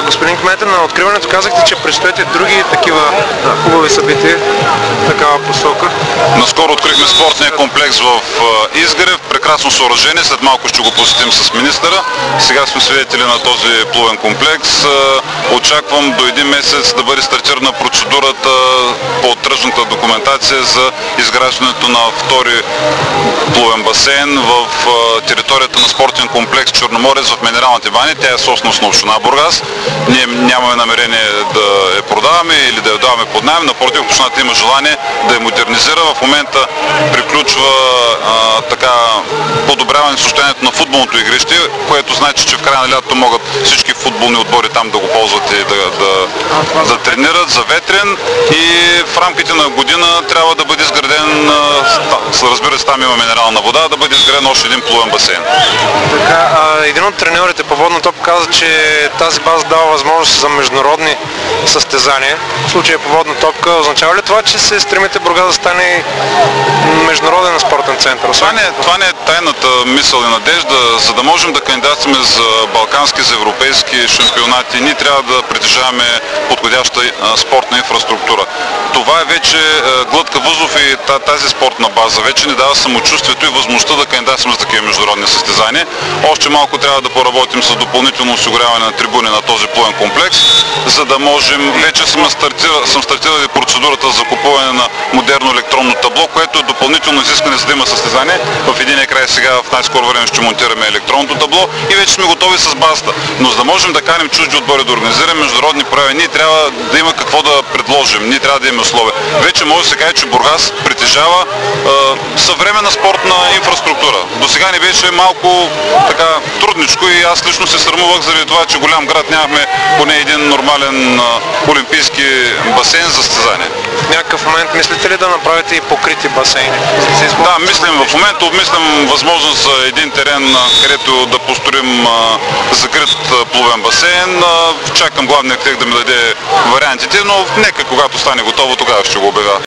Господин кмете, на откриването казахте, че предстоят други такива хубави събития в такава посока. Наскоро открихме спортния комплекс в Изгрев, прекрасно съоръжение, след малко ще го посетим с министъра. Сега сме свидетели на този плувен комплекс. Очаквам до един месец да бъде стартирана процедурата по тръжната документация за изграждането на втори плувен басейн в територията на спортен комплекс Черноморец в Минералните бани. Тя е собственост на община Бургас. Ние нямаме намерение да я продаваме или да я даваме под наем. Напротив, общината има желание да я модернизира. В момента приключва подобряване състоянието на футболното игрище, което значи, че в края на лятото могат всички футболни отбори там да го ползват и да тренират за ветрен, и в рамките на година трябва да бъде изграден, разбира се, там има минерална вода, да бъде изграден още един плувен басейн. Така, един от треньорите по водна топка каза, че тази база дава възможност за международни състезания. В случая по водна топка, означава ли това, че се стремите Бургас да стане международен спортен център? Това не е тайната мисъл и надежда. За да можем да кандидатстваме за балкански, за европейски шампионати, ние трябва да притежаваме подходяща спортна инфраструктура. Това е вече глътка въздух и тази спортна база вече ни дава самочувствието и възможността да кандидатстваме за такива международни състезания. Още малко трябва да поработим с допълнително осигуряване на трибуни на този плувен комплекс, за да можем, вече съм стартирал процедурата за купуване на модерно електронно табло, което е допълнително изискане, за да има състезание. В единия край сега в най-скоро време ще монтираме електронното табло и вече сме готови с базата. Но за да можем да каним чужди отбори да организираме международни прояви, ние трябва да има какво да предложим, ние трябва да имаме условия. Вече може да се каже, че Бургас притежава съвременна спортна инфраструктура. До сега не беше малко трудничко и аз лично се срамувах заради това, че голям град нямахме поне един нормален олимпийски басейн за състезание. В някакъв момент мислите ли да направите и покрити басейни? Да, мислим. В момента обмислям възможност за един терен, където да построим закрит плувен басейн. Чакам главния архитект да ми даде вариантите, но нека когато стане готово, тогава ще го обявя.